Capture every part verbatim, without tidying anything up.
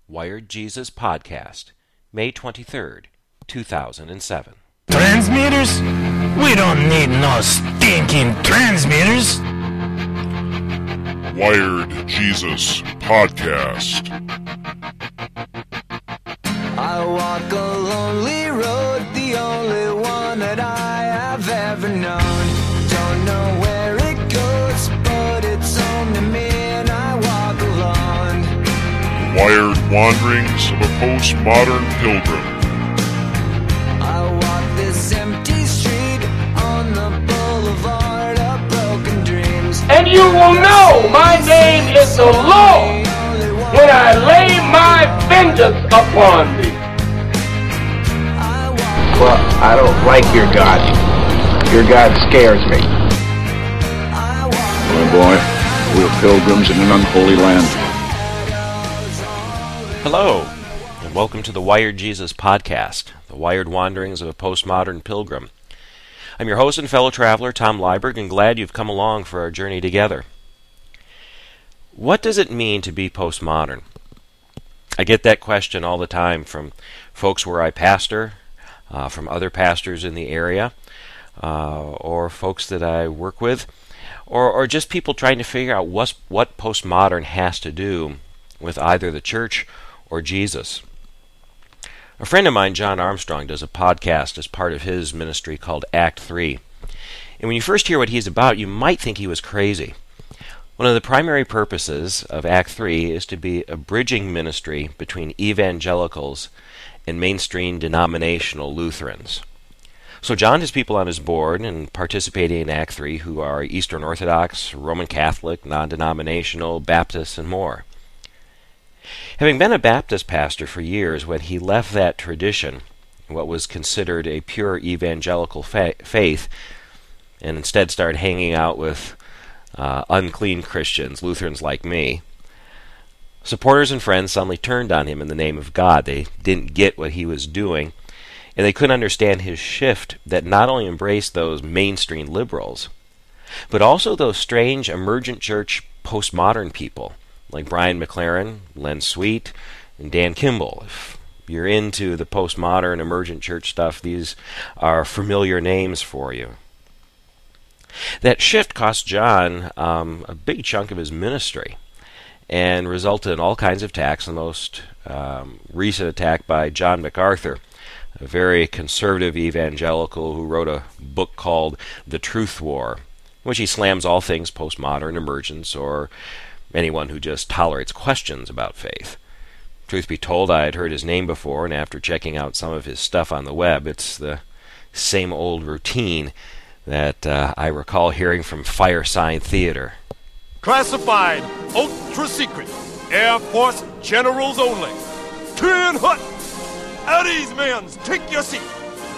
Wired Jesus Podcast, May twenty-third, two thousand seven. Transmitters? We don't need no stinking transmitters. Wired Jesus Podcast. I walk a lonely road, the only one that I have ever known. Don't know where it goes, but it's home to me and I walk alone. Wired Wanderings of a Postmodern Pilgrim. I walk this empty street on the boulevard of broken dreams. And you will know my name is the Lord when I lay my vengeance upon thee. Well, I don't like your God. Your God scares me. My boy, we're pilgrims in an unholy land. Hello, and welcome to the Wired Jesus Podcast, the Wired Wanderings of a Postmodern Pilgrim. I'm your host and fellow traveler, Tom Liebert, and glad you've come along for our journey together. What does it mean to be postmodern? I get that question all the time from folks where I pastor, uh, from other pastors in the area, uh, or folks that I work with, or, or just people trying to figure out what's, what postmodern has to do with either the church or Jesus. A friend of mine, John Armstrong, does a podcast as part of his ministry called Act three. And when you first hear what he's about, you might think he was crazy. One of the primary purposes of Act three is to be a bridging ministry between evangelicals and mainstream denominational Lutherans. So John has people on his board and participating in Act three who are Eastern Orthodox, Roman Catholic, non-denominational, Baptists, and more. Having been a Baptist pastor for years, when he left that tradition, what was considered a pure evangelical fa- faith, and instead started hanging out with uh, unclean Christians, Lutherans like me, supporters and friends suddenly turned on him in the name of God. They didn't get what he was doing, and they couldn't understand his shift that not only embraced those mainstream liberals, but also those strange emergent church postmodern people, like Brian McLaren, Len Sweet, and Dan Kimball. If you're into the postmodern emergent church stuff, these are familiar names for you. That shift cost John um, a big chunk of his ministry and resulted in all kinds of attacks, the most um, recent attack by John MacArthur, a very conservative evangelical who wrote a book called The Truth War, in which he slams all things postmodern, emergence, or anyone who just tolerates questions about faith. Truth be told, I had heard his name before, and after checking out some of his stuff on the web, it's the same old routine that uh, I recall hearing from Firesign Theater. Classified, ultra secret, Air Force generals only. Tin Hut! At ease, men, take your seat.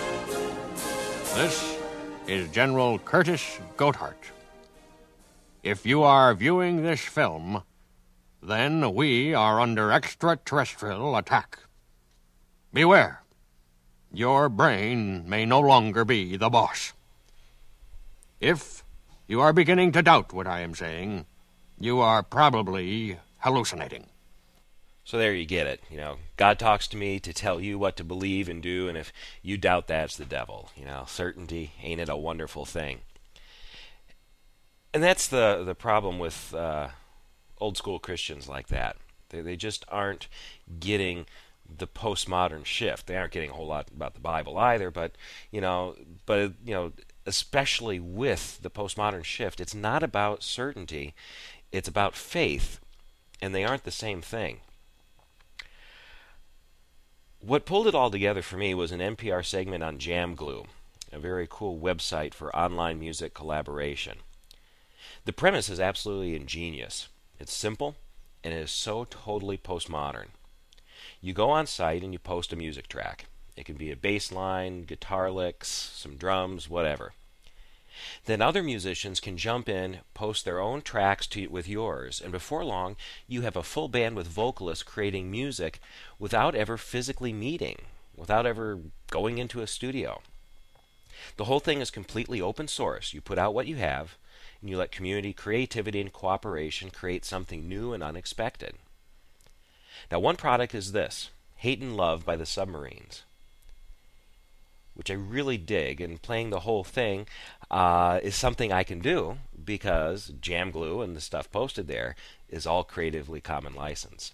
This is General Curtis Goathart. If you are viewing this film, then we are under extraterrestrial attack. Beware. Your brain may no longer be the boss. If you are beginning to doubt what I am saying, you are probably hallucinating. So there you get it. You know, God talks to me to tell you what to believe and do, and if you doubt that, it's the devil. You know, certainty, ain't it a wonderful thing? And that's the, the problem with uh, old school Christians like that. They they just aren't getting the postmodern shift. They aren't getting a whole lot about the Bible either, but you know, but you know, especially with the postmodern shift, it's not about certainty, it's about faith, and they aren't the same thing. What pulled it all together for me was an N P R segment on Jam Glue, a very cool website for online music collaboration. The premise is absolutely ingenious. It's simple, and it is so totally postmodern. You go on site and you post a music track. It can be a bass line, guitar licks, some drums, whatever. Then other musicians can jump in, post their own tracks to, with yours, and before long, you have a full band with vocalists creating music without ever physically meeting, without ever going into a studio. The whole thing is completely open source. You put out what you have, and you let community creativity and cooperation create something new and unexpected. Now, one product is this, Hate and Love by the Submarines, which I really dig, and playing the whole thing uh, is something I can do because Jam Glue and the stuff posted there is all Creatively Common license.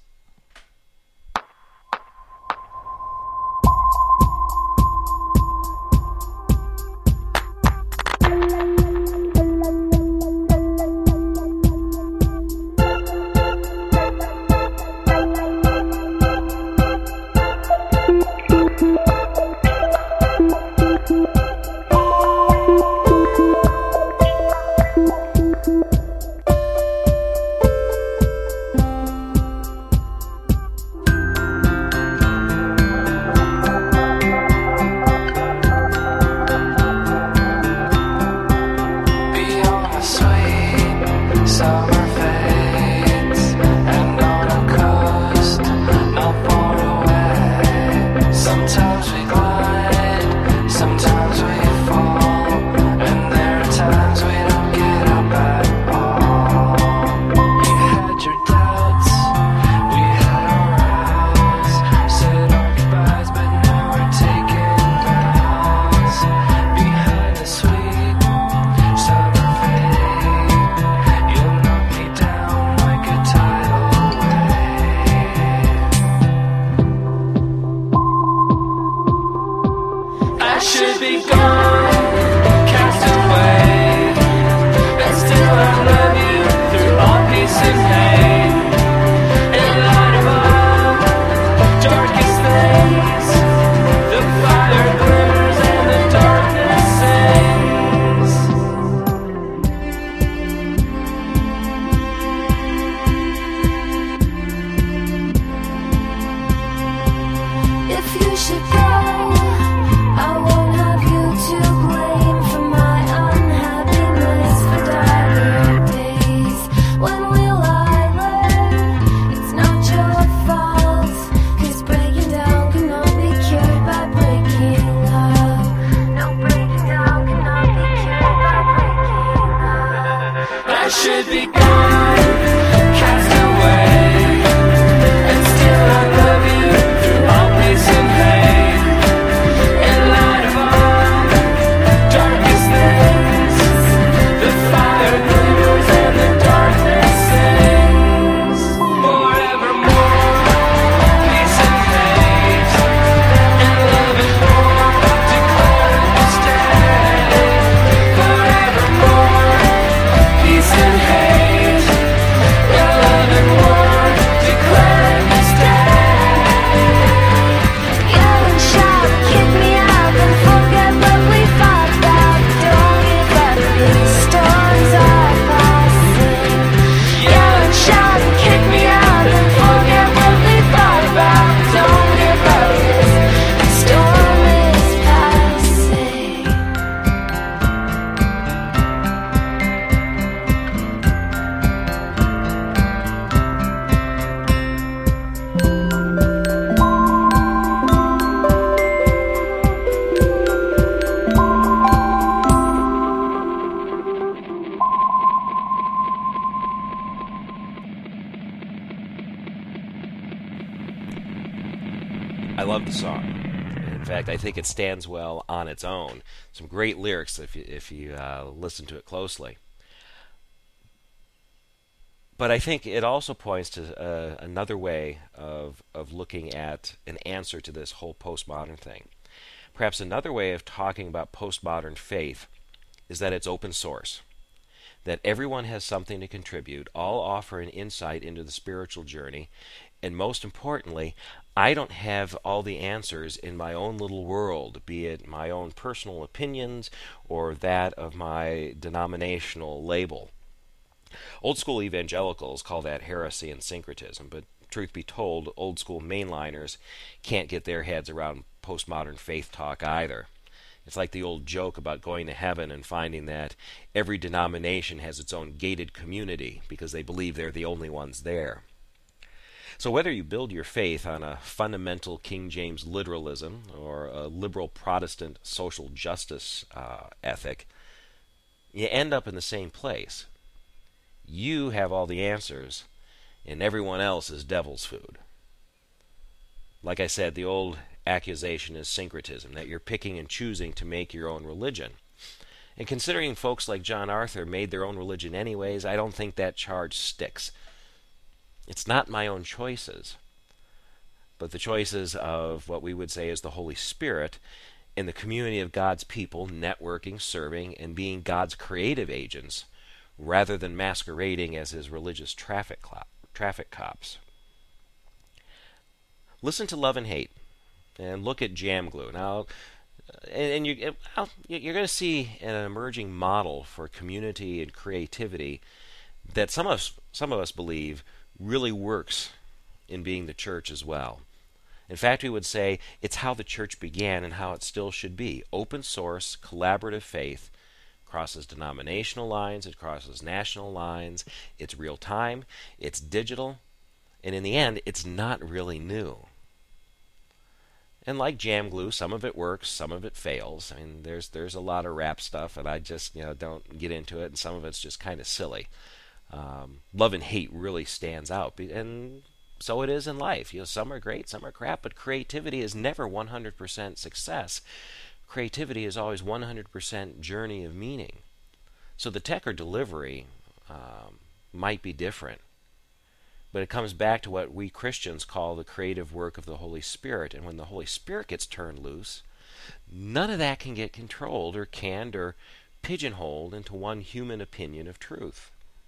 I love the song. In fact, I think it stands well on its own. Some great lyrics if you, if you uh, listen to it closely. But I think it also points to uh, another way of, of looking at an answer to this whole postmodern thing. Perhaps another way of talking about postmodern faith is that it's open source, that everyone has something to contribute, all offer an insight into the spiritual journey, and most importantly, I don't have all the answers in my own little world, be it my own personal opinions or that of my denominational label. Old school evangelicals call that heresy and syncretism, but truth be told, old school mainliners can't get their heads around postmodern faith talk either. It's like the old joke about going to heaven and finding that every denomination has its own gated community because they believe they're the only ones there. So whether you build your faith on a fundamental King James literalism or a liberal Protestant social justice uh, ethic, you end up in the same place. You have all the answers, and everyone else is devil's food. Like I said, the old accusation is syncretism, that you're picking and choosing to make your own religion. And considering folks like John Arthur made their own religion anyways, I don't think that charge sticks. It's not my own choices, but the choices of what we would say is the Holy Spirit in the community of God's people, networking, serving, and being God's creative agents, rather than masquerading as his religious traffic clop, traffic cops. Listen to Love and Hate, and look at Jam Glue. Now, and, and you, well, you're going to see an emerging model for community and creativity that some of us, some of us believe really works in being the church as well. In fact, we would say it's how the church began and how it still should be. Open source, collaborative faith, crosses denominational lines, it crosses national lines, it's real time, it's digital, and in the end, it's not really new. And like Jam Glue, some of it works, some of it fails. I mean, there's there's a lot of rap stuff, and I just, you know, don't get into it, and some of it's just kind of silly. Um, Love and Hate really stands out, and so it is in life. You know, some are great, some are crap, but creativity is never one hundred percent success. Creativity is always one hundred percent journey of meaning. So the tech or delivery um, might be different, but it comes back to what we Christians call the creative work of the Holy Spirit. And when the Holy Spirit gets turned loose, none of that can get controlled or canned or pigeonholed into one human opinion of truth.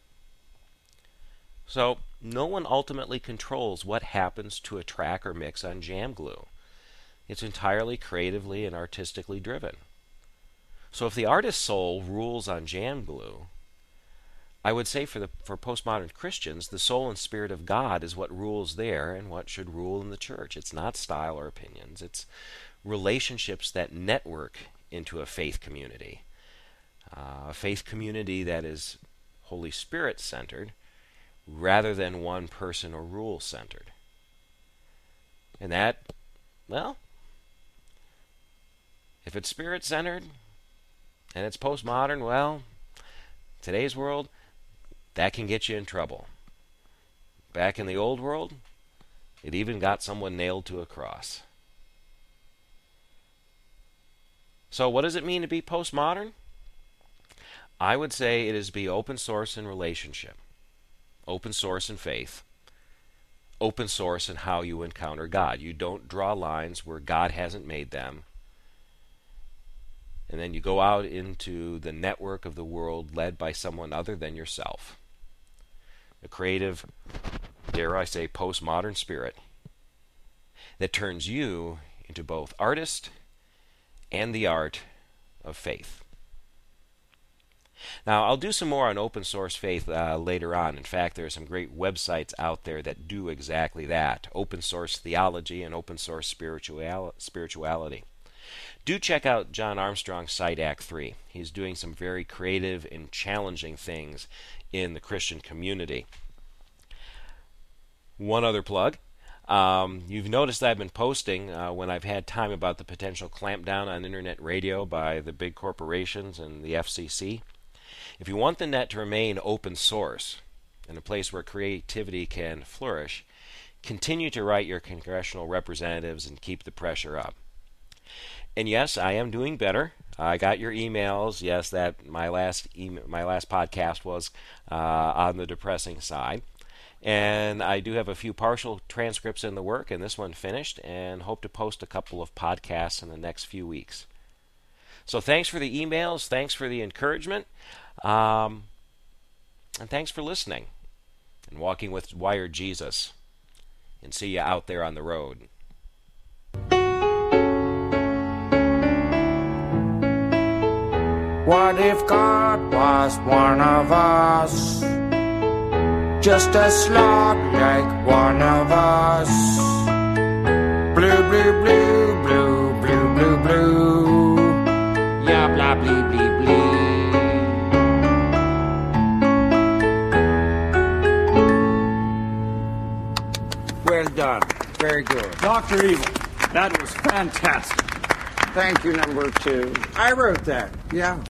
So no one ultimately controls what happens to a track or mix on Jam Glue. It's entirely creatively and artistically driven. So if the artist's soul rules on Jam Glue, I would say for the for postmodern Christians, the soul and spirit of God is what rules there and what should rule in the church. It's not style or opinions. It's relationships that network into a faith community. Uh, a faith community that is Holy Spirit centered rather than one person or rule centered. And that, well, if it's spirit centered and it's postmodern, well, today's world, that can get you in trouble. Back in the old world, it even got someone nailed to a cross. So what does it mean to be postmodern? I would say it is to be open source in relationship. Open source in faith, open source in how you encounter God. You don't draw lines where God hasn't made them, and then you go out into the network of the world led by someone other than yourself. A creative, dare I say, postmodern spirit that turns you into both artist and the art of faith. Now, I'll do some more on open source faith uh, later on. In fact, there are some great websites out there that do exactly that. Open source theology and open source spiritual spirituality. Do check out John Armstrong's site, Act three. He's doing some very creative and challenging things in the Christian community. One other plug. Um, you've noticed I've been posting uh, when I've had time about the potential clampdown on internet radio by the big corporations and the F C C. If you want the net to remain open source and a place where creativity can flourish, continue to write your congressional representatives and keep the pressure up. And yes, I am doing better. I got your emails. Yes, that my last email, my last podcast was uh, on the depressing side. And I do have a few partial transcripts in the work, and this one finished, and hope to post a couple of podcasts in the next few weeks. So thanks for the emails, thanks for the encouragement, um, and thanks for listening and walking with Wired Jesus. And see you out there on the road. What if God was one of us? Just a slot like one of us. Blue, blue, blue, blue, blue, blue, blue. Yeah, blah, blee, blee, blee. Well done. Very good. Doctor Evil, that was fantastic. Thank you, number two. I wrote that. Yeah.